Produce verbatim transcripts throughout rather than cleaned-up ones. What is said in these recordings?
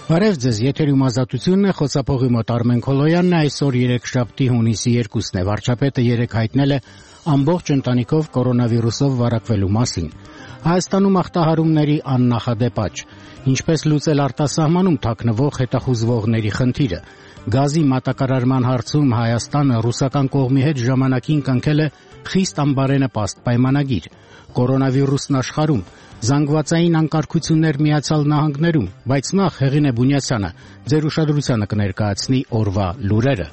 Բարև ձեզ, եթերում ազատությունն է, խոսափողի մոտ Արմեն Քոլոյանն է, այսօր երեքշաբթի հունիսի երկուսն է, վարչապետը երեկ հայտնել է ամբողջ ընտանիքով կորոնավիրուսով վարակվելու մասին։ Հայաստանում ախտահարումների աննախադեպ աճ, ինչպես լուծել արտասահմանում թաքնվող հետախուզվողների խնդիրը, գազի մատակարարման հարցում Հայաստանը ռուսական կողմի հետ ժամանակին կնքել է խիստ անբարենպաստ պայմանագիր, կորոնավիրուսն աշխարհում, զանգվածային անկարգություններ Միացյալ Նահանգներում, բայց նախ Հեղինե Բունյասյանը ձեր ուշադրությանը կներկայացնի օրվա լուրերը։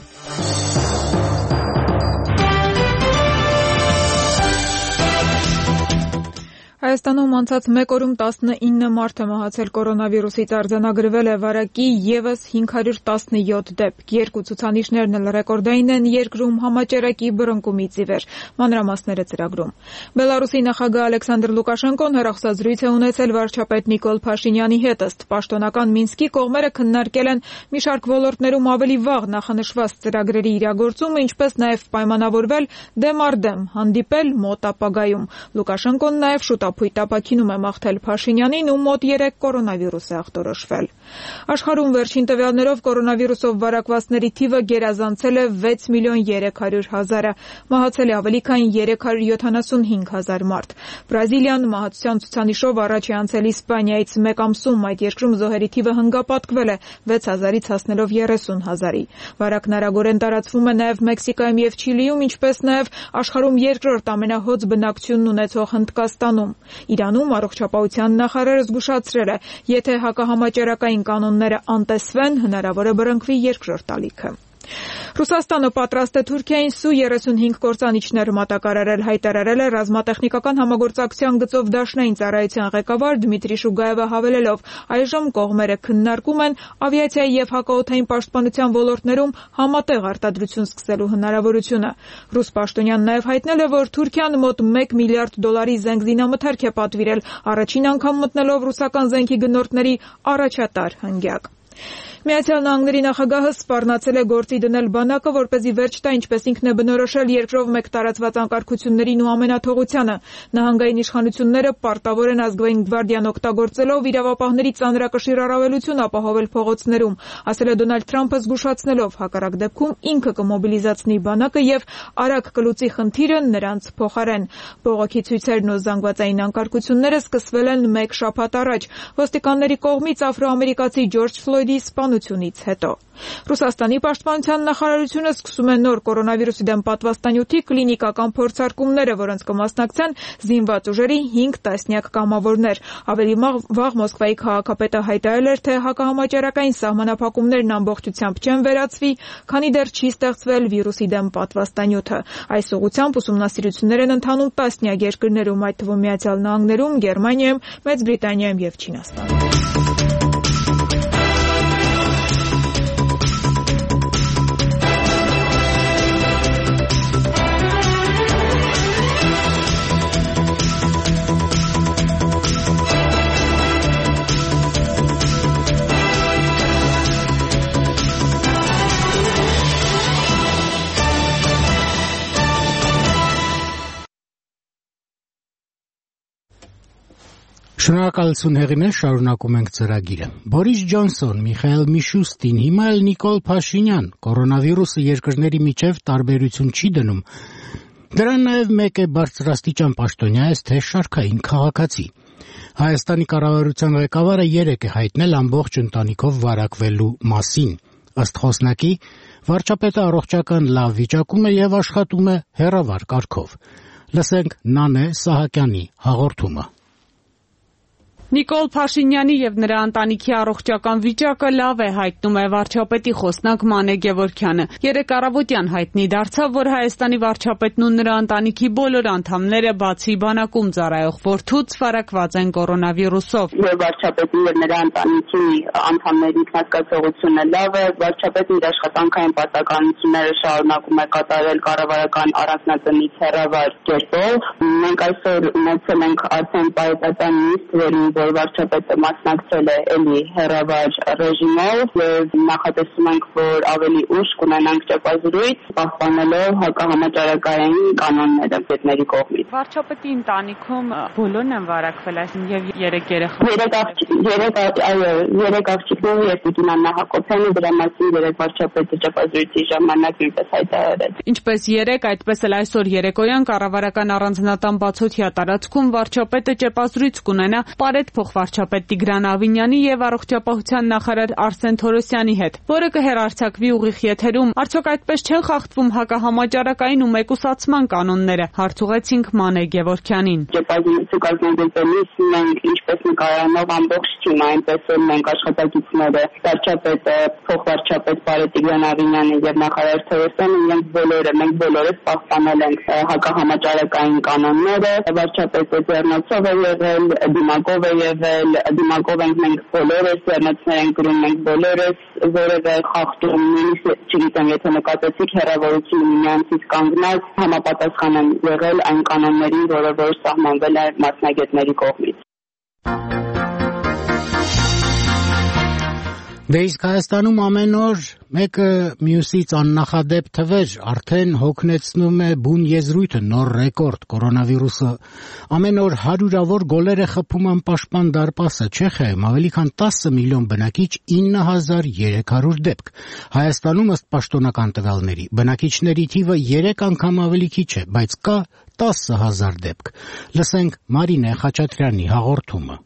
Հայաստանում անցած մեկ օրում տասնինը մարդ է մահացել կորոնավիրուսից, արձանագրվել է վարակի ևս հինգ հարյուր տասնյոթ դեպք։ Երկու ցուցանիշներն էլ ռեկորդային են երկրում համաճարակի բռնկումից ի վեր։ Մանրամասները ծրագրում։ Բելարուսի նախագահ Ալեքսանդր Լուկաշենկոն հեռախոսազրույց է ունեցել վարչապետ Նիկոլ Փաշինյանի հետ, ըստ պաշտոնական Մինսկի կողմերը քննարկել են մի շարք ոլորտներում ավելի վաղ նախանշված ծրագրերի իրագործումը, ինչպես նաև պայմանավորվել դեմ առ դեմ հանդիպել մոտ ապագայում։ Լուկաշենկոն նաև շուտ Փույթ ապաքինում է մաղթել Փաշինյանին, ում մոտ երեք կորոնավիրուս է ախտորոշվել։ Աշխարհում վերջին տվյալներով կորոնավիրուսով վարակվածների թիվը գերազանցել է վեց միլիոն երեք հարյուր հազարը, մահացել է ավելի քան երեք հարյուր յոթանասունհինգ հազար մարդ։ Բրազիլիան մահացության ցուցանիշով առաջ է անցել Իսպանիայից մեկ ամսում, այդ երկրում զոհերի թիվը հնգապատկվել է վեց հազարից հասնելով երեսուն հազարի։ Վարակն արագորեն տարածվում է նաև Մեքսիկայում և Չիլիում, ինչպես նաև աշխարհում երկրորդ ամենահոծ բնակչությունն ունեցող Հնդկաստանում։ Իրանում առողջապահության նախարարը զգուշացրել է, եթե հակահամաճարակային կանոնները անտեսվեն, հնարավոր է բռնկվի երկրորդ ալիքը։ Ռուսաստանը պատրաստ է Թուրքիային Սու երեսունհինգ կործանիչներ մատակարարել, հայտարարել է ռազմատեխնիկական համագործակցության գծով դաշնային ծառայության ղեկավար Դմիտրի Շուգաևը հավելելով, այժմ կողմերը քննարկում են ավիացիայի և հակաօդային պաշտպանության ոլորտներում համատեղ արտադրություն սկսելու հնարավորությունը։ Ռուս պաշտոնյան նաև հայտնել է, որ Թուրքիան մոտ մեկ միլիարդ դոլարի զենք զինամթերք է պատվիրել, առաջին անգամ մտնելով ռուսական զենքի գնորդների առաջատար հնգյակ։ Միացյալ Նահանգների նախագահը սպառնացել է գործի դնել բանակը, որպեսզի վերջ տա, ինչպես ինքն է բնորոշել, երկրով մեկ տարածված անկարգություններին ու ամենաթողությանը։ Նահանգային իշխանությունները պարտավոր են ազգային գվարդիան օգտագործելով իրավապահների ծանրակշիռ առավելություն ապահովել փողոցներում, ասել է Դոնալդ Թրամփը, զգուշացնելով, հակառակ դեպքում ինքը կմոբիլիզացնի բանակը և արագ կլուծի խնդիրը նրանց փոխարեն։ Բողոքի ցույցերն ու զանգվածային անկարգությունները սկսվել են մեկ շաբաթ առաջ, ոստիկանների կողմից աֆրոամերիկացի Ջորջ Ֆլոյդի սպանությունից հետո։ Ռուսաստանի պաշտպանության նախարարությունը սկսում է նոր կորոնավիրուսի դեմ պատվաստանյութի կլինիկական փորձարկումները, որոնց կմասնակցեն զինված ուժերի հինգ տասնյակ կամավորներ։ Ավելի վաղ Մոսկվայի քաղաքապետը հայտարարել էր, թե հակահամաճարակային սահմանափակումներն ամբողջությամբ չեն վերացվի, քանի դեռ չի ստեղծվել վիրուսի դեմ պատվաստանյութը։ Այս ուղղությամբ ուսումնասիրություններ են ընթանում տասնյակ երկրներում, այդ թվում Միացյալ Նահանգներում, Գերմանիայում, Մեծ Բրիտանիայում և Չինաստանում։ Շնորհակալություն Հեղինե, շարունակում ենք ծրագիրը։ Բորիս Ջոնսոն, Միխայել Միշուստին, հիմա էլ Նիկոլ Փաշինյան, կորոնավիրուսը երկրների միջև տարբերություն չի դնում։ Դրան նաև մեկ է բարձրաստիճան պաշտոնյա, թե շարքային քաղաքացի։ Հայաստանի կառավարության ղեկավարը երեկ է հայտնել ամբողջ ընտանիքով վարակվելու մասին։ Ըստ խոսնակի, վարչապետը առողջական լավ վիճակում է և աշխատում է հեռավար կարգով։ Լսենք Նանե Սահակյանի հաղորդումը։ Նիկոլ Փաշինյանի և նրա ընտանիքի առողջական վիճակը լավ է, հայտնում է վարչապետի խոսնակ Մանե Գևորգյանը։ Երեկ առավոտյան հայտնի դարձավ, որ Հայաստանի վարչապետն ու նրա ընտանիքի բոլոր անդամները բացի բանակում ծառայող որդուց վարակված են կորոնավիրուսով։ Վարչապետի և նրա ընտանիքի անդամների ինքնազգացողությունը լավ է, վարչապետը իր աշխատանքային պարտականությունները շարունակում է կատարել կառավարական առանձնատնից հեռավար կերպով։ Մենք այսօր ունեցել ենք արդեն պարետատան նիստ, որին որ վարչապետը մասնակցել է էլի հեռավար ռեժիմով և նախատեսում ենք, որ ավելի ուշ կունենանք ճեպազրույց, պահպանելով հակահամաճարակային կանոնները պետների կողմից։ Վարչապետի ընտանիքում բոլորն են վարակվել, այսինքն եւ երեք երեխա։ Երեք երեք այո, երեք աղջիկներ եւ Տիկնան Հակոբյանը դրա մասին երեք վարչապետը ճապազրույցի ժամանակ նույնպես հայտարարեց։ Ինչպես երեք, այդպես էլ այսօր երեկոյան կառավարական առանձնատան բացօթյա տարածքում վարչապետը ճեպազրույց կունենա Պարետ փոխվարչապետ Տիգրան Ավինյանի եւ առողջապահության նախարար Արսեն Թորոսյանի հետ, որը կհեռարձակվի ուղիղ եթերում։ Արդյոք այդպես չեն խախտվում հակահամաճարակային ու մեկուսացման կանոնները, հարցուղեցինք Մանե Գևորգյանին։ Ճեպազրույցը կազմակերպելիս մենք ինչպես նկարանով ամբողջ թիմը, այնպես էլ մենք աշխատակիցները, վարչապետը, փոխվարչապետ Պարետ Տիգրան Ավինյանը եւ նախարար Թորոսյանը մենք բոլորը, մենք բոլորս պահպանել ենք հակահամաճարակային կանոնները, վարչապետը ձեռնոցով է եղել, դիմակով է եղել, դիմակով ենք մենք բոլորս, ձեռնոցներ ենք գրում մենք բոլորս, որևէ խախտում, նույնիսկ չգիտեմ, եթե նկատեցիք հեռավորությունը միմյանցից կանգնած, համապատասխան են եղել այն կանոններին, որը որ սահմանվել է մասնագետների կողմից։ Դե իսկ Հայաստանում ամեն օր մեկը մյուսից աննախադեպ թվեր արդեն հոգնեցնում է բուն եզրույթը, նոր ռեկորդ կորոնավիրուսը։ Ամեն օր հարյուրավոր գոլեր է խփում անպաշտպան դարպասը Չեխիայում, ավելի քան տասը միլիոն բնակիչ, ինը հազար երեք հարյուր դեպք։ Հայաստանում ըստ պաշտոնական տվյալների բնակիչների թիվը երեք անգամ ավելի քիչ է, բայց կա տասը հազար դեպք։ Լսենք Մարինե Խաչատրյանի հաղորդումը։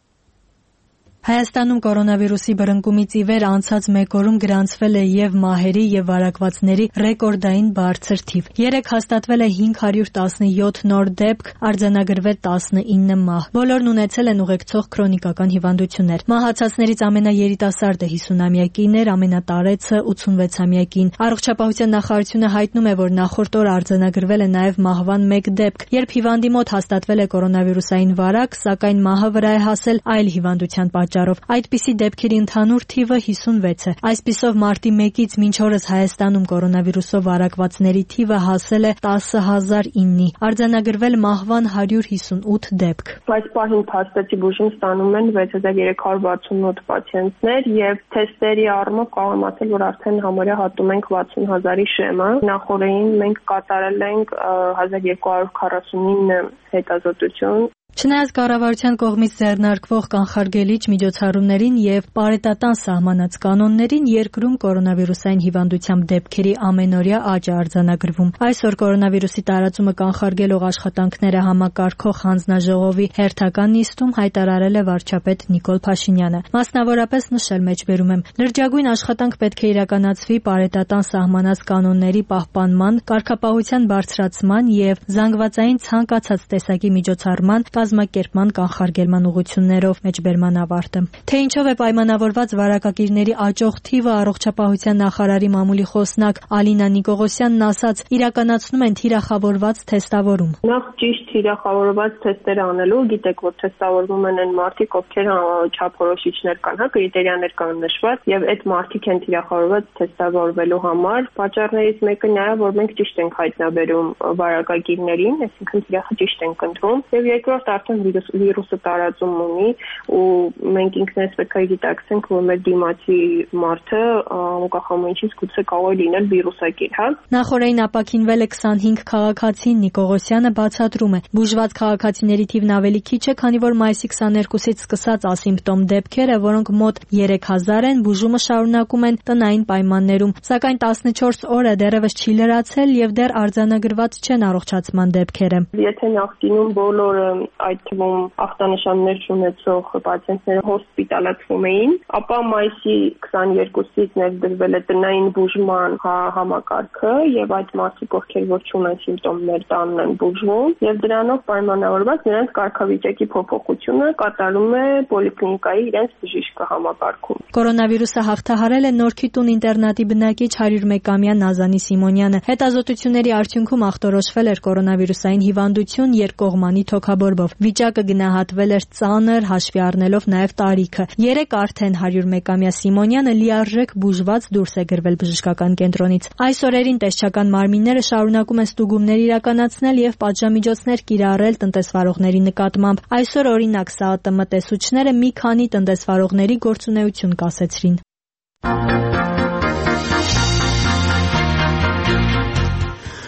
Հայաստանում կորոնավիրուսի բռնկումից ի վեր անցած մեկ օրում գրանցվել է եւ մահերի եւ վարակվածների ռեկորդային բարձր թիվ։ Երեկ հաստատվել է հինգ հարյուր տասնյոթ նոր դեպք, արձանագրվել տասնինը մահ։ Բոլորն ունեցել են ուղեկցող քրոնիկական հիվանդություններ։ Մահացածներից ամենաերիտասարդը հիսունամյակին էր, ամենատարեցը ութսունվեցամյակին։ Առողջապահության նախարարությունը հայտնում է, որ նախորդ օրը արձանագրվել է նաեւ մահվան մեկ դեպք, երբ հիվանդի մոտ հաստատվել է կորոնավիրուսային վարակ, սակայն մահը վրա է հասել այլ հիվանդության պատճառով։ Այդպիսի դեպքերի ընդհանուր թիվը հիսունվեց է։ Այսպիսով մարտի մեկից մինչ օրս Հայաստանում կորոնավիրուսով վարակվածների թիվը հասել է տասը հազար իննի։ Արձանագրվել մահվան հարյուր հիսունութ դեպք։ Այս պահին փաստացի բուժում ստանում են վեց հազար երեք հարյուր վաթսունութ պացիենտներ եւ թեստերի առումով կարող եմ ասել, որ արդեն համարյա հատում ենք վաթսուն հազարի շեմը։ Նախորդին մենք կատարել ենք հազար երկու հարյուր քառասունինը հետազոտություն։ Չնայած կառավարության կողմից ձեռնարկվող կանխարգելիչ միջոցառումներին եւ պարետատան սահմանած կանոններին, երկրում կորոնավիրուսային հիվանդությամբ դեպքերի ամենօրյա աճ է արձանագրվում։ Այսօր կորոնավիրուսի տարածումը կանխարգելող աշխատանքները համակարգող հանձնաժողովի հերթական նիստում հայտարարել է վարչապետ Նիկոլ Փաշինյանը։ Մասնավորապես նշել մեջբերում եմ. լրջագույն աշխատանք պետք է իրականացվի պարետատան սահմանած կանոնների պահպանման, կարգապահության բարձրացման եւ զանգվածային ցանկացած տեսակի միջոցառման կազմակերպման կանխարգելման ուղղություններով մեջբերման ավարտը։ Թե ինչով է պայմանավորված վարակակիրների աճող թիվը, առողջապահության նախարարի մամուլի խոսնակ Ալինա Նիկողոսյանն ասաց, իրականացնում են թիրախավորված թեստավորում։ Նախ ճիշտ թիրախավորված թեստեր անելու, գիտեք, որ թեստավորվում են այն մարդիկ, ովքեր չափորոշիչներ կան, հա, կրիտերիաներ կան նշված, եւ այդ մարդիկ են թիրախավորված թեստավորվելու համար։ Պատճառներից մեկը նա է, որ մենք ճիշտ ենք հայտնաբերում վարակակիրներին, այսինքն թիրախը ճիշտ ենք ընտրում, եւ երկրորդ արդեն վիրուսը տարածում ունի ու մենք ինքներս պետք է գիտակցենք, որ մեր դիմացի մարդը անկախամենից գուցե կարող է լինել վիրուսակիր, հա։ Նախորդին ապաքինվել է քսանհինգ քաղաքացին, Նիկողոսյանը բացատրում է։ Բուժված քաղաքացիների թիվն ավելի քիչ է, քանի որ մայիսի քսաներկուսից սկսած ասիմպտոմ դեպքերը, որոնք մոտ երեք հազար են, բուժումը շարունակում են տնային պայմաններում, սակայն տասնչորս օրը դեռևս չի լրացել եւ դեռ արձանագրված չեն առողջացման դեպքերը։ Եթե նախկինում բոլորը այդ թվում ախտանշաններ ունեցող պացիենտները հոսպիտալացվում էին, ապա մայիսի քսաներկուսից ներդրվել է տնային բուժման համակարգը եւ այդ մարդիկ, ովքեր որ չունեն սիմպտոմներ, տանն են բուժվում եւ դրանով պայմանավորված նրանց կարգավիճակի փոփոխությունը կատարում է պոլիկլինիկայի իրենց բժիշկը համակարգում։ Կորոնավիրուսը հաղթահարել է Նորքի տուն ինտերնատի բնակիչ հարյուր մեկամյա Նազանի Սիմոնյանը։ Հետազոտությունների արդյունքում ախտորոշվել էր կորոնավիրուսային հիվանդություն երկկողմանի թոքաբորբով։ Վիճակը գնահատվել էր ծանր, հաշվի առնելով նաև տարիքը։ Երեք արդեն հարյուր մեկամյա Սիմոնյանը լիարժեք բուժված դուրս է գրվել բժշկական կենտրոնից։ Այս օրերին տեսչական մարմինները շարունակում են ստուգումներ իրականացնել եւ պատժամիջոցներ կիրառել տնտեսվարողների նկատմամբ։ Այսօր օրինակ ՍԱԱՏՄ տեսուչները մի քանի տնտեսվարողների գործունեություն կասեցրին։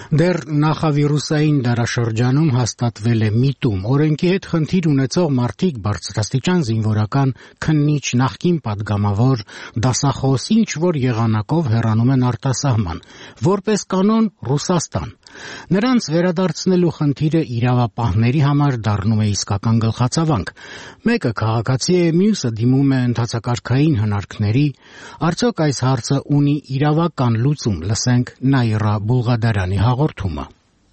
Դեռ նախավիրուսային դարաշրջանում հաստատվել է միտում։ Օրենքի հետ խնդիր ունեցող մարդիկ բարձրաստիճան զինվորական քննիչ նախկին падգամավոր դասախոս ինչ որ եղանակով հեռանում են արտասահման, որպես կանոն Ռուսաստան։ Նրանց վերադարձնելու խնդիրը իրավապահների համար դառնում է իսկական գլխացավանք։ Մեկը քաղաքացի է, մյուսը դիմում է ընդհանցակարգային հնարքների։ Արդյոք այս հարցը ունի իրավական լուծում, լսենք Նաիրա Բուլղադարյանի հաղորդումը։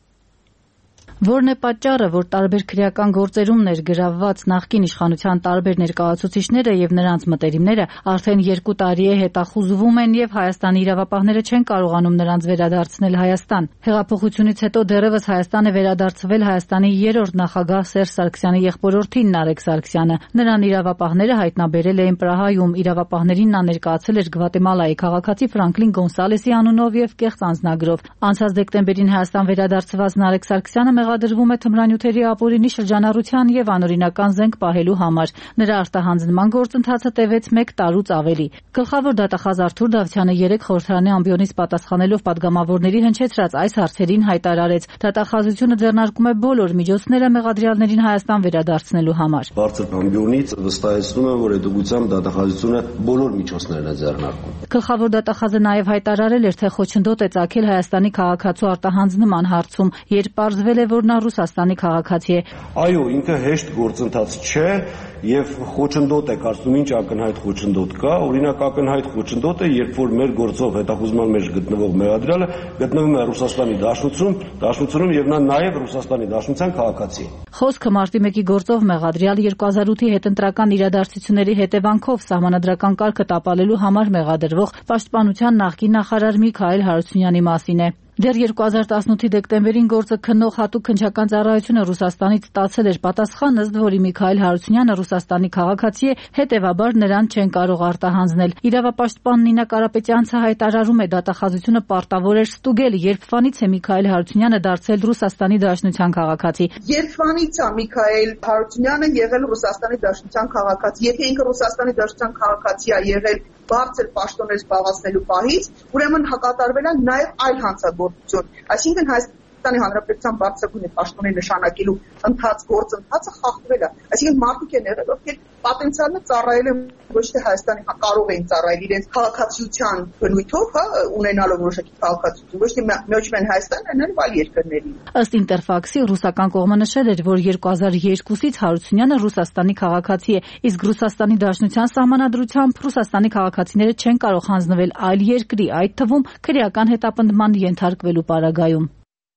Որն է պատճառը, որ տարբեր քրեական գործերում ներգրավված նախկին իշխանության տարբեր ներկայացուցիչները եւ նրանց մտերիմները արդեն երկու տարի է հետախուզվում են եւ Հայաստանի իրավապահները չեն կարողանում նրանց վերադարձնել Հայաստան։ Հեղափոխությունից հետո դեռևս Հայաստան է վերադարձվել Հայաստանի երրորդ նախագահ Սերժ Սարգսյանի եղբորորդին Նարեկ Սարգսյանը։ Նրան իրավապահները հայտնաբերել էին Պրահայում, իրավապահներին նա ներկայացել էր Գվատեմալայի քաղաքացի Ֆրանկլին Գոնսալեսի անունով եւ կեղծ անձնագրով։ Անցած դեկտեմբերին Հայաստան վերադարձված Նարեկ Սարգսյանը մեղադրվում է թմրանյութերի ապօրինի շրջանառության եւ անօրինական զենք պահելու համար։ Նրա արտահանձնման գործընթացը տևեց մեկ տարուց ավելի։ Գլխավոր դատախազ Արթուր Դավթյանը երեք խորհրդարանի ամբիոնից պատասխանելով падգամավորների հնչեցրած այս հարցերին հայտարարեց. դատախազությունը ձեռնարկում է բոլոր միջոցները մեղադրյալներին Հայաստան վերադարձնելու համար։ Բարձր ամբիոնից վստահեցնում եմ, որ հետագությամբ դատախազությունը բոլոր միջոցներն է ձեռնարկում։ Գլխավոր դատախազը նաեւ հայտարարել էր, թե խոչընդոտ է ծագել Հայաստանի քաղաքացու արտահանձնման հարցում, երբ պարզվել է, որ նա Ռուսաստանի քաղաքացի է։ Այո, ինքը հեշտ գործընթաց չէ եւ խոչընդոտ է, կարծում ինչ ակնհայտ խոչընդոտ կա, օրինակ ակնհայտ խոչընդոտ է, երբ որ մեր գործով հետախուզման մեջ գտնվող մեղադրյալը գտնվում է Ռուսաստանի Դաշնությունում, Դաշնությունում եւ նա նաեւ Ռուսաստանի Դաշնության քաղաքացի է։ Խոսքը մարտի մեկի գործով մեղադրյալ երկու հազար ութի հետընտրական իրադարձությունների հետևանքով սահմանադրական կարգը տապալելու համար մեղադրվող Պաշտպանության նախկին նախարար Միքայել Հարությունյանի մասին է։ Դեռ երկու հազար տասնութի դեկտեմբերին գործը քննող հատուկ քննչական ծառայությունը Ռուսաստանից ստացել էր պատասխան, ըստ որի Միքայել Հարությունյանը Ռուսաստանի քաղաքացի է, հետևաբար նրան չեն կարող արտահանձնել։ Իրավապաշտպան Նինա Կարապետյանցը հայտարարում է, դատախազությունը պարտավոր էր ստուգել, երբվանից է Միքայել Հարությունյանը դարձել Ռուսաստանի Դաշնության քաղաքացի։ Երբվանից է Միքայել Հարությունյանը եղել Ռուսաստանի Դաշնության քաղաքացի։ Եթե ինքը Ռուսաստանի Դաշնության քաղաքացի է եղել բարձր պաշտոններ զբաղեցնելու պահից, ուրեմն հակատարվել է նաև այլ հանցագործություն, այսինքն Հայաստանի Հանրապետության բարձրագույն պաշտոններ նշանակելու ընթաց գործընթացը խախտվել է, այսինքն մարդիկ են եղել, ովքեր պոտենցիալը ծառայել են ոչ թե Հայաստանի կարող էին ծառայել իրենց քաղաքացիության բնույթով, հա, ունենալով որոշակի քաղաքացիություն, ոչ թե ոչ միայն Հայաստանի, այլ այլ երկրների։ Ըստ Ինտերֆաքսի ռուսական կողմը նշել էր, որ երկու հազար երկուսից Հարությունյանը Ռուսաստանի քաղաքացի է, իսկ Ռուսաստանի Դաշնության սահմանադրությամբ Ռուսաստանի քաղաքացիները չեն կարող հանձնվել այլ երկրի, այդ թվում քրեական հետապնդման ենթարկվելու պարագայում։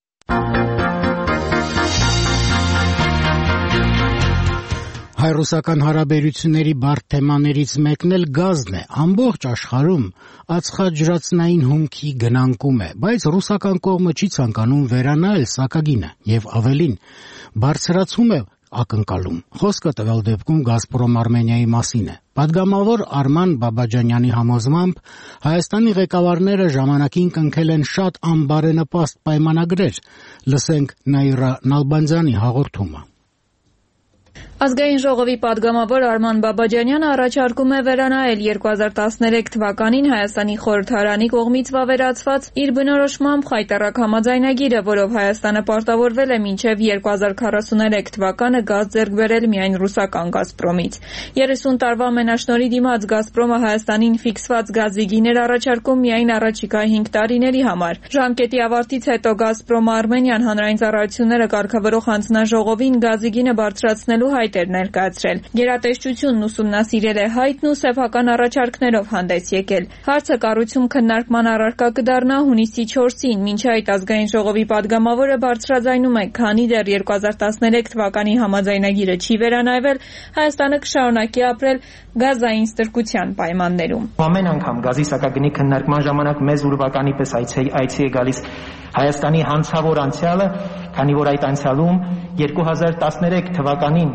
Հայ-ռուսական հարաբերությունների բարդ թեմաներից մեկն էլ գազն է։ Ամբողջ աշխարհում ածխաջրածնային հումքի գնանկում է, բայց ռուսական կողմը չի ցանկանում վերանայել սակագինը եւ ավելին բարձրացում է ակնկալում։ Խոսքը տվյալ դեպքում Գազպրոմ Արմենիայի մասին է։ Պատգամավոր Արման Բաբաջանյանի համոզմամբ Հայաստանի ղեկավարները ժամանակին կնքել են շատ անբարենպաստ պայմանագրեր։ Լսենք Նաիրա Նալբանդյանի հաղորդումը։ Ազգային ժողովի падգամավոր Արման Բաբաջանյանը առաջարկում է վերանայել երկու հազար տասներեք թվականին Հայաստանի խորհրդարանի կողմից վավերացված իր բնորոշմամբ խայտառակ համաձայնագիրը, որով Հայաստանը պարտավորվել է մինչև երկու հազար քառասուներեք թվականը գազ ձեռք բերել միայն ռուսական Գազպրոմից։ երեսուն տարվա մենաշնորհի դիմաց Գազպրոմը Հայաստանին ֆիքսված գազի գիներ առաջարկում միայն առաջիկա հինգ տարիների համար։ Ժամկետի ավարտից հետո Գազպրոմը Արմենիան հանրային ծառայությունները կարգավորող հանձնաժողովին գազի գինը բարձրացնելու հայտ էր ներկայացրել։ Գերատեսչությունն ուսումնասիրել է հայտն ու սեփական առաջարկներով հանդես եկել։ Հարցը կառույցում քննարկման առարկա կդառնա հունիսի չորսին, մինչ այդ ազգային ժողովի падգամավորը բարձրաձայնում է, քանի դեռ երկու հազար տասներեք թվականի համաձայնագիրը չի վերանայվել, Հայաստանը կշարունակի ապրել գազային ստրկության պայմաններում։ Ամեն անգամ գազի սակագնի քննարկման ժամանակ մեզ ուրվականի պես այցի է գալիս Հայաստանի հանցավոր անցյալը, քանի որ այդ անցյալում երկու հազար տասներեք թվականին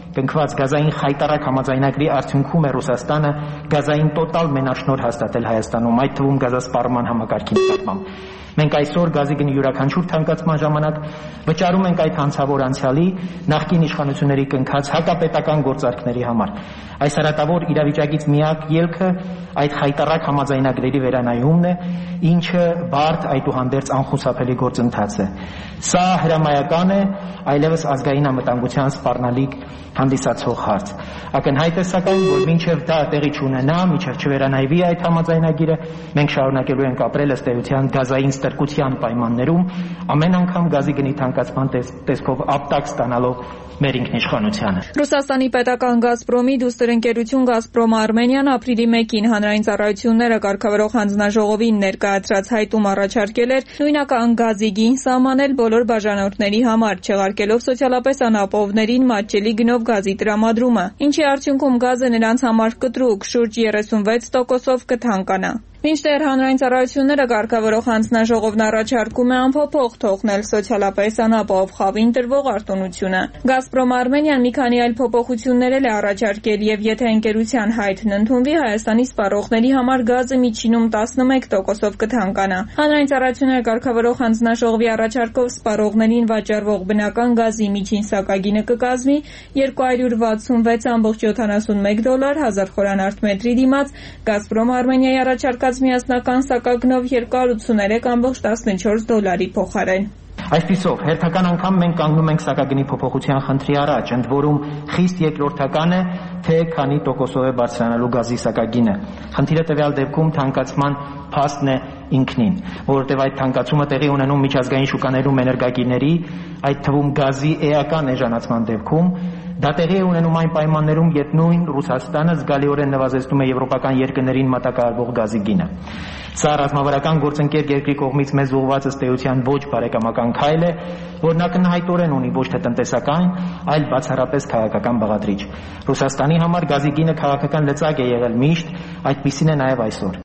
կնքված գազային խայտառակ համաձայնագրի արդյունքում է Ռուսաստանը գազային տոտալ մենաշնորհ հաստատել Հայաստանում, այդ թվում գազասպառման համակարգի նկատմամբ։ Մենք այսօր գազի գնի յուրաքանչյուր թանկացման ժամանակ վճարում ենք այդ հանցավոր անցյալի նախկին իշխանությունների կնքած հակապետական գործարքների համար։ Այս հարատավոր իրավիճակից միակ ելքը այդ խայտառակ համաձայնագրերի վերանայումն է, ինչը բարդ այդուհանդերձ անխուսափելի գործընթաց է։ Սա հրամայական է, այլևս ազգային անվտանգության սպառնալիք հանդիսացող հարց։ Ակնհայտ է սակայն, որ մինչև դա տեղի չունենա, մինչև չվերանայվի այդ համաձայնագիրը, մենք շարունակելու ենք ապրել ըստ էության գազային ստրկության պայմաններում, ամեն անգամ գազի գնի թանկացման տեսքով ապտակ ստանալով մեր ինքնիշխանությանը։ Ռուսաստանի պետական Գազպրոմի դուստր-ընկերություն Գազպրոմ Արմենիան ապրիլի մեկին հանրային ծառայությունները կարգավորող հանձնաժողովին ներկայացրած հայտում առաջարկել էր նույնական գազի գին սահմանել բոլոր բաժանորդների համար, չեղարկելով սոցիալապես անապահովներին մատչելի գնով գազի տրամադրումը, ինչի արդյունքում գազը նրանց համար կտրուկ շուրջ երեսունվեց տոկոսով կթանկանա։ Մինչդեռ հանրային ծառայությունները կարգավորող հանձնաժողովն առաջարկում է անփոփոխ թողնել սոցիալապես անապահով խավին տրվող արտոնությունը։ Գազպրոմ Արմենիան մի քանի այլ փոփոխություններ էլ է առաջարկել եւ եթե ընկերության հայտն ընդունվի, Հայաստանի սպառողների համար գազը միջինում տասնմեկ տոկոսով կթանկանա։ Հանրային ծառայությունները կարգավորող հանձնաժողովի առաջարկով սպառողներին վաճառվող բնական գազի միջին սակագինը կկազմի երկու հարյուր վաթսունվեց կόμma յոթանասունմեկ դոլար հազար խորանարդ մետրի դիմաց Գազպրոմ Արմենիայի առաջարկած միասնական սակագնով երկու հարյուր ութսուներեք կόμma տասնչորս դոլարի փոխարեն։ Այսպիսով, հերթական անգամ մենք կանգնում ենք սակագնի փոփոխության խնդրի առաջ, ընդ որում խիստ երկրորդական է, թե քանի տոկոսով է բարձրանալու գազի սակագինը։ Խնդիրը տվյալ դեպքում թանկացման փաստն է ինքնին, որովհետև այդ թանկացումը տեղի ունենում միջազգային շուկաներում էներգակիրների, այդ թվում գազի էական էժանացման դեպքում, դա տեղի է ունենում այն պայմաններում, երբ նույն Ռուսաստանը զգալիորեն նվազեցնում է եվրոպական երկրներին մատակարարվող գազի գինը։ Սա ռազմավարական գործընկեր երկրի կողմից մեզ ուղղված ըստ էության ոչ բարեկամական քայլ է, որն ակնհայտորեն ունի ոչ թե տնտեսական, այլ բացառապես քաղաքական բաղադրիչ։ Ռուսաստանի համար գազի գինը քաղաքական լծակ է եղել միշտ, այդպիսին է նաև այսօր։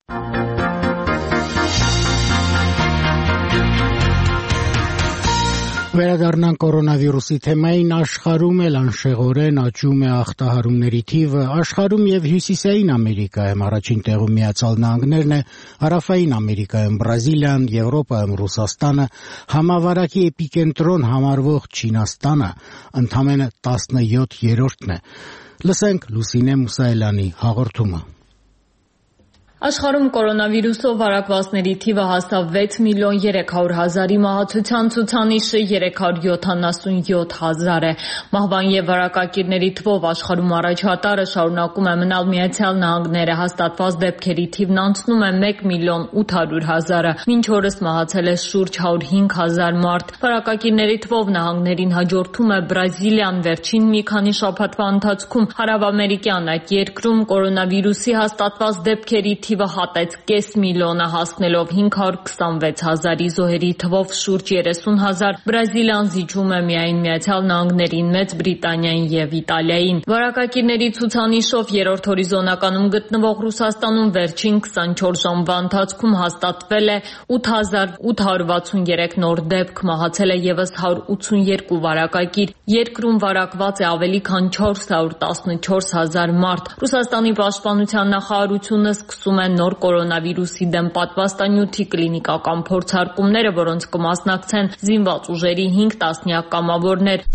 Վերադառնանք կորոնավիրուսի թեմային, աշխարհում էլ անշեղորեն աճում է ախտահարումների թիվը, աշխարհում եւ Հյուսիսային Ամերիկայում առաջին տեղում Միացյալ Նահանգներն է, Հարավային Ամերիկայում Բրազիլիան, Եվրոպայում Ռուսաստանը, համավարակի էպիկենտրոն համարվող Չինաստանը ընդամենը տասնյոթերորդն է։ Լսենք Լուսինե Մուսայելյանի հաղորդումը։ Աշխարհում կորոնավիրուսով վարակվածների թիվը հասավ վեց միլիոն երեք հարյուր հազարի, մահացության ցուցանիշը երեք հարյուր յոթանասունյոթ հազար է։ Մահվան եւ վարակակիրների թվով աշխարհում առաջատարը շարունակում է մնալ Միացյալ Նահանգները, հաստատված դեպքերի թիվն անցնում է մեկ միլիոն ութ հարյուր հազարը, մինչ օրս մահացել է շուրջ հարյուր հինգ հազար մարդ։ Վարակակիրների թվով նահանգներին հաջորդում է Բրազիլիան, վերջին մի քանի շաբաթվա ընթացքում հարավամերիկյան այդ երկրում կորոնավիրուսի հաստատված դեպքերի թիվը հատեց կես միլիոնը, հասնելով հինգ հարյուր քսանվեց հազարի, զոհերի թվով շուրջ երեսուն հազար։ Բրազիլիան զիջում է միայն Միացյալ Նահանգներին, Մեծ Բրիտանիային եւ Իտալիային։ Վարակակիրների ցուցանիշով երրորդ հորիզոնականում գտնվող Ռուսաստանում վերջին քսանչորս ժամվա ընթացքում հաստատվել է ութ հազար ութ հարյուր վաթսուներեք նոր դեպք, մահացել է եւս հարյուր ութսունյոթ վարակակիր։ Երկրում վարակված է ավելի քան չորս հարյուր տասնչորս հազար մարդ։ Ռուսաստանի պաշտպանության նախարարությունը սկսում է նոր կորոնավիրուսի դեմ պատվաստանյութի կլինիկական փորձարկումները, որոնց կմասնակցեն զինված ուժերի հինգ տասնյակ կամավորներ։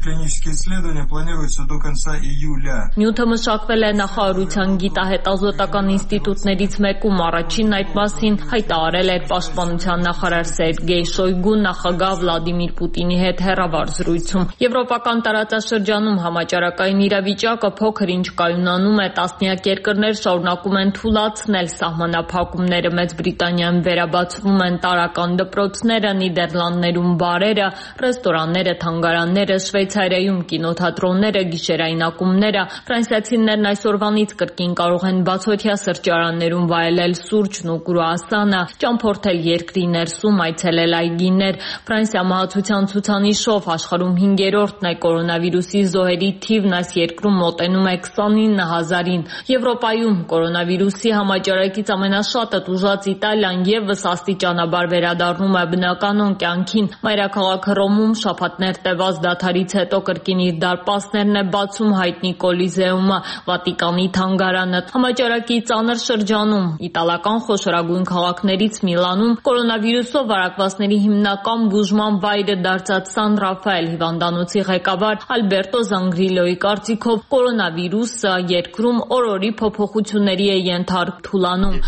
Նյութը մշակվել է նախարարության գիտահետազոտական ինստիտուտներից մեկում, առաջին այդ մասին հայտարարել էր պաշտպանության նախարար Սերգեյ Շոյգուն նախագահ Վլադիմիր Պուտինի հետ հեռավար զրույցում։ Եվրոպական տարածաշրջանում համաճարակային իրավիճակը փոքր ինչ կայունանում է, տասնյակ երկրներ շարունակում են թուլացնել սահմանափակումները, Մեծ Բրիտանիայում վերաբացվում են տարրական դպրոցները, Նիդերլանդներում բարերը, ռեստորանները, թանգարանները, Շվեյցարիայում կինոթատրոնները, գիշերային ակումբները, ֆրանսիացիներն այսօրվանից կրկին կարող են բացօթյա սրճարաններում վայելել սուրճն ու կրուասանը, ճամփորդել երկրի ներսում, այցելել այգիներ։ Ֆրանսիա մահացության ցուցանիշով աշխարհում հինգերորդն է, կորոնավիրուսի զոհերի թիվն այս երկրում մոտենում է քսանինը հազարին։ Եվրոպայում կորոնավիրուսի համաճարակային Համաճարակից ամենաշատը տուժած Իտալիան եւս աստիճանաբար վերադառնում է բնականon կյանքին։ Մայրաքաղաք Հռոմում շաբաթներ տևած դադարից հետո կրկին իր դարպասներն է բացում հայտնի Կոլիզեումը, Վատիկանի թանգարանը։ Համաճարակի ծանր շրջանում իտալական խոշորագույն քաղաքներից Միլանում կորոնավիրուսով վարակվածների հիմնական բուժման վայրը դարձած Սան Ռաֆայել հիվանդանոցի ղեկավար Ալբերտո Զանգրիլոյի կարծիքով կորոնավիրուսը երկրում օր-օրի փոփոխությունների է ենթարկթուլանում։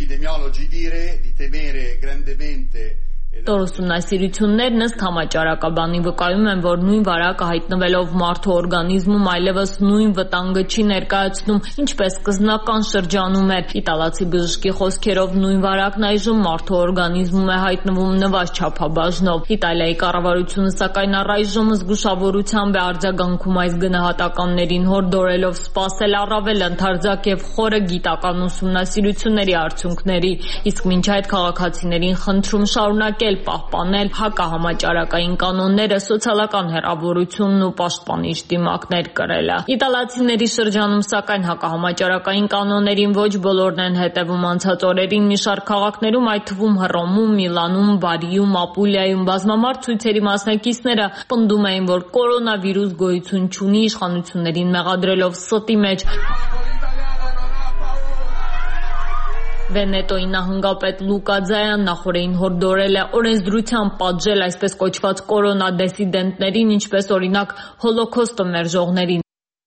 Տորուսումնասիրություններն ըստ համաճարակաբանի վկայում են, որ նույն վարակը հայտնվելով մարդու օրգանիզմում այլևս նույն վտանգը չի ներկայացնում, ինչպես սկզբնական շրջանում էր։ Իտալացի բժշկի խոսքերով նույն վարակն այժմ մարդու օրգանիզմում է հայտնվում նվազ չափաբաժնով։ Իտալիայի կառավարությունը սակայն առայժմ զգուշավորությամբ է արձագանքում այս գնահատականներին, հորդորելով սպասել առավել ընդարձակ եւ խորը գիտական ուսումնասիրությունների արդյունքների, իսկ մինչ այդ քաղաքացիներին խնդրում շարունակել պահպանել հակահամաճարակային կանոնները, սոցիալական հեռավորությունն ու պաշտպանիչ դիմակներ կրելը։ Իտալացիների շրջանում սակայն հակահամաճարակային կանոններին ոչ բոլորն են հետևում։ Անցած օրերին մի շարք քաղաքներում, այդ թվում Հռոմում, Միլանում, Բարիում, Ապուլիայում բազմամարդ ցույցերի մասնակիցները պնդում էին, որ կորոնավիրուս գոյություն չունի, իշխանություններին մեղադրելով ստի մեջ։ Վենետոյի նահանգապետ Լուկա Ձայան նախորդին հորդորել է օրենսդրությամբ պատժել այսպես կոչված կորոնա դիսիդենտներին, ինչպես օրինակ հոլոքոստը մերժողներին։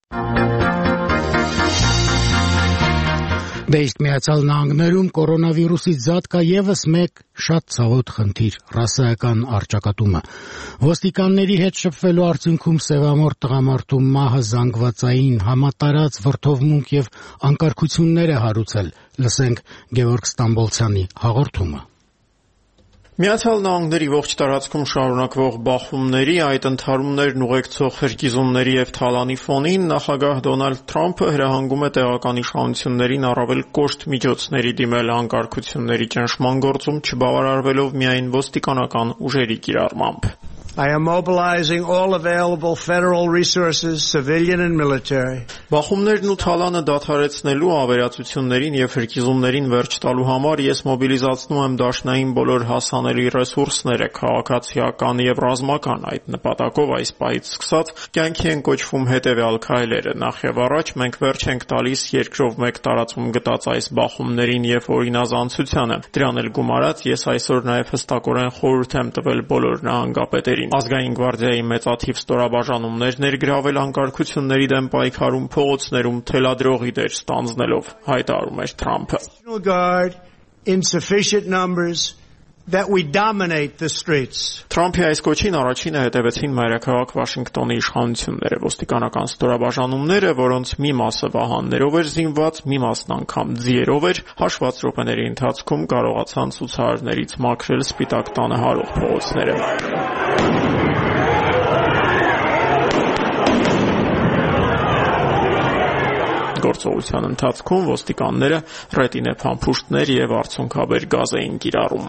Դե իսկ Միացյալ Նահանգներում կորոնավիրուսից զատ կա ևս մեկ շատ ցավոտ խնդիր՝ ռասայական առճակատումը։ Ոստիկանների հետ շփվելու արդյունքում սևամորթ տղամարդու մահը զանգվածային համատարած վրդովմունք եւ անկարգություններ է հարուցել։ Լսենք Գևորգ Ստամբոլցյանի հաղորդումը։ Միացյալ Նահանգների ողջ տարածքում շարունակվող բախումների, այդ ընդհարումներն ուղեկցող հրկիզումների եւ թալանի ֆոնին նախագահ Դոնալդ Թրամփը հրահանգում է տեղական իշխանություններին առավել կոշտ միջոցների դիմել անկարգությունների ճնշման գործում, չբավարարվելով միայն ոստիկանական ուժերի կիրառմամբ։ I am mobilizing all available federal resources, civilian and military. Բախումներն ու թալանը դադարեցնելու, ավերածություններին եւ հրկիզումներին վերջ տալու համար ես մոբիլիզացնում եմ դաշնային բոլոր հասանելի ռեսուրսները, քաղաքացիական եւ ռազմական։ Այդ նպատակով այս պահից սկսած կյանքի են կոչվում հետեւյալ քայլերը։ Նախ եւ առաջ մենք վերջ ենք տալիս երկրով մեկ տարածում գտած այս բախումներին եւ օրինազանցությանը։ Դրան էլ գումարած ես այսօր նաեւ հստակորեն խորհուրդ եմ տվել բոլոր նահանգապետերին Ազգային գվարդիայի մեծաթիվ ստորաբաժանումներ ներգրավել անկարգությունների դեմ պայքարում փողոցներում թելադրողի դեր ստանձնելով, հայտարարում էր Թրամփը։ That we dominate the streets. Թրամփի այս կոչին առաջինը հետևեցին մայրաքաղաք Վաշինգտոնի իշխանությունները, ոստիկանական ստորաբաժանումները, որոնց մի մասը վահաններով էր զինված, մի մասն անգամ ձիերով էր, հաշված րոպեների ընթացքում կարողացան ցուցարարներից մաքրել Սպիտակ տանը հարող փողոցները։ Գործողության ընթացքում ոստիկանները ռետինե փամփուշտներ եւ արցունքաբեր գազ էին կիրառում։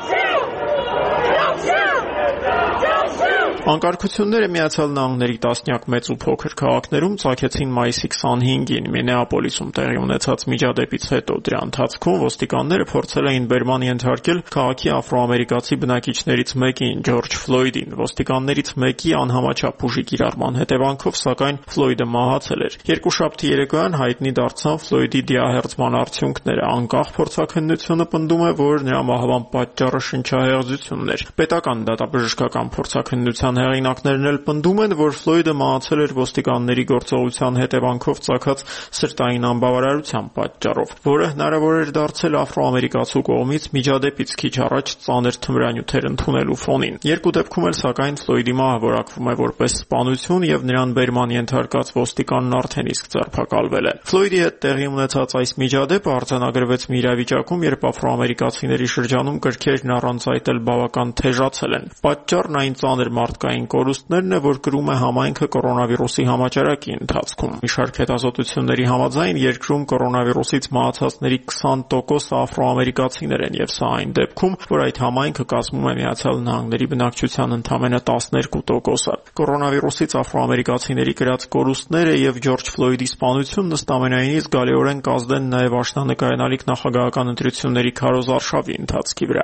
Անկարգությունները Միացյալ Նահանգների տասնյակ մեծ ու փոքր քաղաքներում ծագեցին մայիսի քսանհինգին Մինեապոլիսում տեղի ունեցած միջադեպից հետո։ Դրա ընթացքում ոստիկանները փորձել էին բերման ենթարկել քաղաքի աֆրոամերիկացի բնակիչներից մեկին՝ Ջորջ Ֆլոյդին։ Ոստիկաններից մեկի անհամաչափ ուժի կիրառման հետևանքով, սակայն Ֆլոյդը մահացել էր։ Երկուշաբթի երեկոյան հայտնի դարձան Ֆլոյդի դիահերձման արդյունքները։ Անկախ փորձաքննությունը պնդում է, որ նրա մահվան պատճառը շնչահեղձությունն էր։ Պետական դատաբժշկական փորձաքննության հեղինակներն էլ պնդում են, որ Ֆլոյդը մահացել էր ոստիկանների գործողության հետևանքով ծագած սրտային անբավարարության պատճառով, որը հնարավոր էր դարձել աֆրոամերիկացու կողմից միջադեպից քիչ առաջ ծանր թմրանյութեր ընդունելու ֆոնին։ Երկու դեպքում էլ սակայն Ֆլոյդի մահը որակվում է որպես սպանություն եւ նրան բերման ենթարկած ոստիկանն արդեն իսկ ձերբակալվել է։ Ֆլոյդի հետ տեղի ունեցած այս միջադեպը արձանագրվեց մի իրավիճակում, երբ աֆրոամերիկացիների շրջանում կրքերն առանց այդ էլ բավական թեժացել են։ Պատճառն այն ծանր մարդ մարդկային կորուստներն է, որ կրում է համայնքը կորոնավիրուսի համաճարակի ընթացքում։ Մի շարք հետազոտությունների համաձայն երկրում կորոնավիրուսից մահացածների քսան տոկոսը աֆրոամերիկացիներ են, եւ սա այն դեպքում, որ այդ համայնքը կազմում է Միացյալ Նահանգների բնակչության ընդամենը տասներկու տոկոսը։ Կորոնավիրուսից աֆրոամերիկացիների կրած կորուստները եւ Ջորջ Ֆլոյդի սպանությունն ըստ ամենայնի զգալիորեն կազդեն նաեւ աշնանկայանալիք նախագահական ընտրությունների քարոզ արշավի ընթացքի վրա։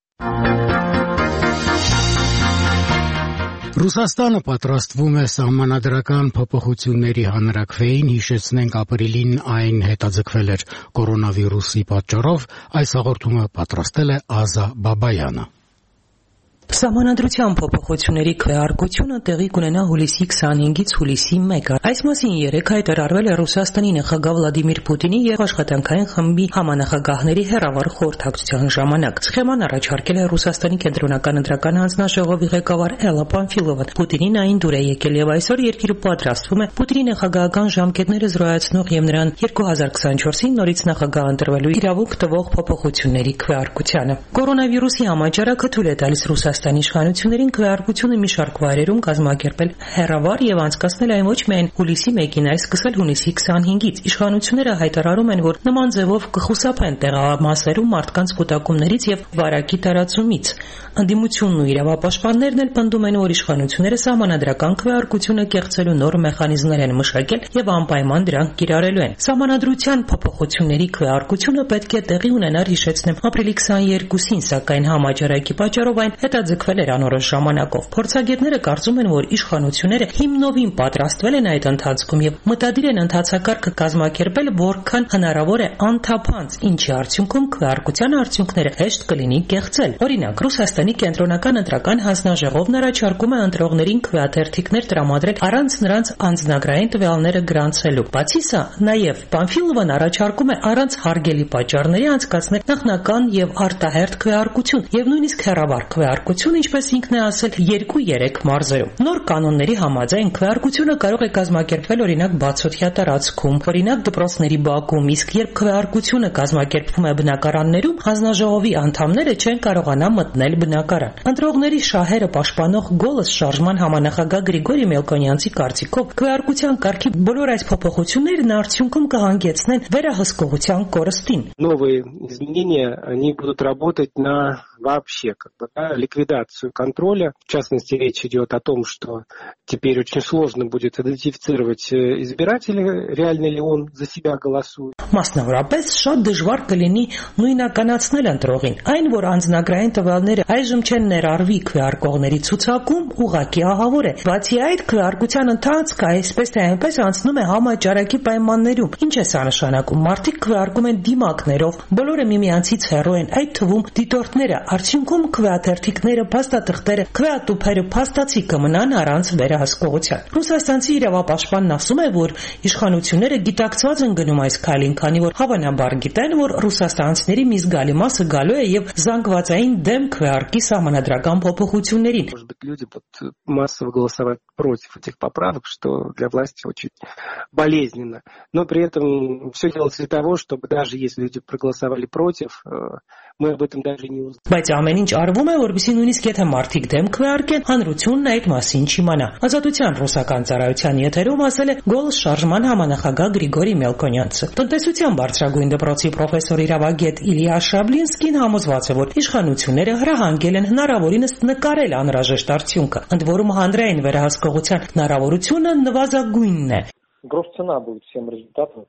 Ռուսաստանը պատրաստվում է սահմանադրական փոփոխությունների հանրաքվեին, հիշեցնենք ապրիլին այն հետաձգվել էր կորոնավիրուսի պատճառով, այս հաղորդումը պատրաստել է Ազա Բաբայանը։ Սահմանադրության փոփոխությունների քվեարկությունը տեղի կունենա հուլիսի քսանհինգից հուլիսի մեկը։ Այս մասին երեկ հայտարարվել է Ռուսաստանի նախագահ Վլադիմիր Պուտինի եւ աշխատանքային խմբի համանախագահների հեռավար խորհրդակցության ժամանակ։ Սխեման առաջարկել է Ռուսաստանի կենտրոնական ընտրական հանձնաժողովի ղեկավար Էլլա Պանֆիլովան։ Պուտինին այն դուր է եկել եւ այսօր երկիրը պատրաստվում է Պուտինի նախագահական ժամկետները զրոյացնող եւ նրան երկու հազար քսանչորսին նորից նախագահ ընտրվելու իրավունք տվող փոփոխությունների քվեարկությանը։ Կորոնավիրուսի համաճարակը թույլ է տալիս Ռուսաստանի իշխանություններին քվեարկությունը մի շարք վայրերում կազմակերպել հեռավար եւ անցկացնել այն ոչ միայն հուլիսի մեկին, այլ սկսել հունիսի քսանհինգից։ Իշխանությունները հայտարարում են, որ նման ձևով կխուսափեն տեղամասերում մարդկանց կուտակումներից եւ վարակի տարածումից։ Ընդդիմությունն ու իրավապաշտպաններն էլ պնդում են, որ իշխանությունները սահմանադրական քվեարկությունը կեղծելու նոր մեխանիզմներ են մշակել եւ անպայման դրանք կիրառելու են։ Սահմանադրության փոփոխությունների քվեարկությունը պետք է տեղի ունենար, հիշեցնեմ, ապրիլի քսաներկուսին, սակայն համաճարակի պատճառով այն հետաձգվել էր անորոշ ժամանակով։ Փորձագետները կարծում են, որ իշխանությունները հիմնովին պատրաստվել են այդ ընթացքում եւ մտադիր են ընթացակարգը կազմակերպել, որքան հնարավոր է անթափանց, ինչի արդյունքում քվեարկության արդյունքները հեշտ կլինի կեղծել։ Օրինակ, Ռուսաստանի կենտրոնական ընտրական հանձնաժողովն առաջարկում է ընտրողներին քվեաթերթիկներ տրամադրել առանց նրանց անձնագրային տվյալները գրանցելու։ Բացի սա, նաեւ Պանֆիլովան առաջարկում է առանց հարգելի պատճառների անցկացնել նախնական եւ արտահերթ քվեարկություն եւ նույնիսկ հեռավար քվեարկություն, ինչպես ինքն է ասել, երկու-երեք մարզերում։ Նոր կանոնների համաձայն քվեարկությունը կարող է կազմակերպվել օրինակ բացօթյա տարածքում, օրինակ դպրոցների բակում, իսկ երբ քվեարկությունը կազմակերպվում է բնակարաններում, հանձնաժողովի անդամները չեն կարողանա մտնել բնակարան։ Ընտրողների շահերը պաշտպանող Գոլոս շարժման համանախագահ Գրիգորի Մելքոնյանցի կարծիքով քվեարկության կարգի բոլոր այս փոփոխություններն արդյունքում կհանգեցնեն վերահսկողության կորստին։ Новые изменения, они будут работать на вообще как бы, да, ликвидацию контроля. В частности, речь идет о том, что теперь очень сложно будет идентифицировать избирателя, реально ли он за себя голосует. Մասնավորապես շատ դժվար կլինի նույնականացնել ընտրողին, այն որ անձնագրային տվյալները այժմ չեն ներառվի քվեարկողների ցուցակում, ուղղակի ահավոր է։ Բացի այդ, քվեարկության ընթացքը այսպես թե այնպես անցնում է համաճարակի պայմաններում։ Ինչ է սա նշանակում։ Մարդիկ քվեարկում են դիմակներով, բոլորը միմյանցից հեռու են, այդ թվում դիտորդները, արդյունքում քվեաթերթիկները, փաստաթղթերը, քվեատուփերը փաստացի կմնան առանց վերահսկողության։ Ռուսաստանցի իրավապաշտպանն ասում է, որ իշխանությունները գիտակցված են գնում այս քայլին, քանի որ հավանաբար գիտեն, որ ռուսաստանցիների մի զգալի մասը գալու է եւ զանգվածային դեմ քվեարկի սահմանադրական փոփոխություններին։ Может быть, люди будут массово голосовать против этих поправок, что для власти очень болезненно. Но при этом все делается для того, чтобы даже если люди проголосовали против, мы об этом даже не узнаем. Բայց ամեն ինչ արվում է, որպեսզի նույնիսկ եթե մարդիկ դեմ քվեարկեն, հանրությունն այդ մասին չիմանա։ Ազատության ռուսական ծառայության եթերում ասել է Գոլոս շարժման համանախագահ Գրիգորի Մելքոնյանցը։ Տնտեսության բարձրագույն դպրոցի պրոֆեսոր իրավագետ Իլիա Շաբլինսկին համոզված է, որ իշխանությունները հրահանգել են հնարավորինս նկարել անհրաժեշտ արդյունքը, ընդ որում հանրային վերահսկողության հնարավորությունը նվազագույնն է։ Gross цена будет всем результатам.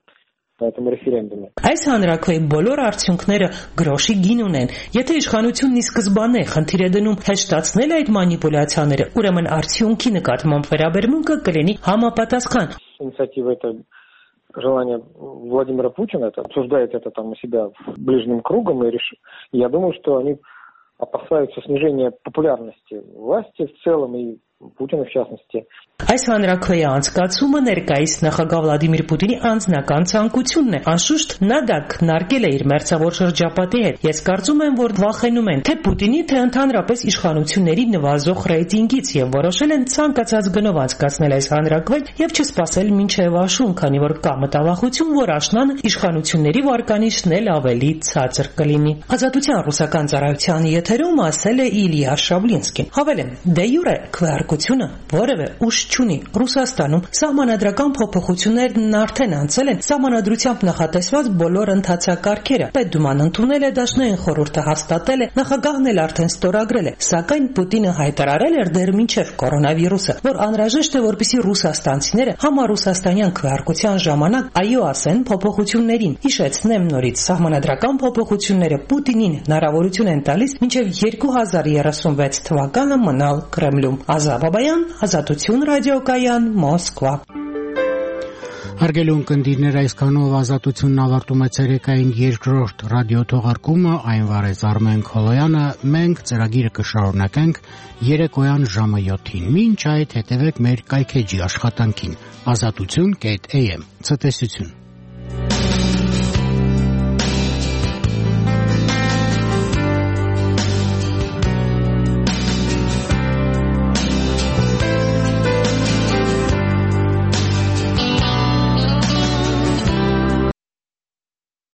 Այս հանրաքվեի բոլոր արդյունքները գրոշի գին ունեն։ Եթե իշխանությունն ի սկզբանե խնդիր է դնում հեշտացնել այդ մանիպուլյացիաները, ուրեմն արդյունքի նկատմամբ վերաբերմունքը կլինի համապատասխան։ Инициатива это желание Владимира Путина, это обсуждает это там у себя ближним кругом, и реш... я думаю, что они опасаются снижения популярности власти в целом и Путина в частности. Այս հանրաքվեի անցկացումը ներկայիս նախագահ Վլադիմիր Պուտինի անձնական ցանկությունն է։ Անշուշտ նա դա քննարկել է իր մերձավոր շրջապատի հետ։ Ես կարծում եմ, որ վախենում են թե Պուտինի, թե ընդհանրապես իշխանությունների նվազող ռեյտինգից եւ որոշել են ցանկացած գնով անցկացնել այս հանրաքվեն եւ չսպասել մինչեւ աշուն, քանի որ կա մտավախություն, որ աշնանը իշխանությունների վարկանիշն էլ ավելի ցածր կլինի։ Ազատության ռուսական ծառայության եթերում ասել է Իլիա Շաբլինսկին։ Հավելեմ, դե յուրե քվեարկության քվեարկությունը որևէ ուժ չունի։ Ռուսաստանում սահմանադրական փոփոխություններն արդեն անցել են սահմանադրությամբ նախատեսված բոլոր ընթացակարգերը։ Պետդուման ընդունել է, Դաշնային խորհուրդը հաստատել է, նախագահն էլ արդեն ստորագրել է, սակայն Պուտինը հայտարարել էր դեռ մինչև կորոնավիրուսը, որ անհրաժեշտ է, որպեսզի ռուսաստանցիները համառուսաստանյան քվեարկության ժամանակ այո ասեն փոփոխություններին։ Հիշեցնեմ նորից, սահմանադրական փոփոխությունները Պուտինին հնարավորություն են տալիս մինչև երկու հազար երեսունվեց թվականը մնալ Կրեմլում։ Ազատ Բաբայան, Ազատություն ռադիոկայան, Մոսկվա։ Հարգելի ունկնդիրներ, այսքանով Ազատությունն ավարտում է ցերեկային երկրորդ ռադիոթողարկումը, այն վարեց Արմեն Քոլոյանը, մենք ծրագիրը կշարունակենք երեկոյան ժամը յոթին։ Մինչ այդ հետևեք մեր կայքեջի աշխատանքին ազատություն կետ էյ էմ Ցտեսություն։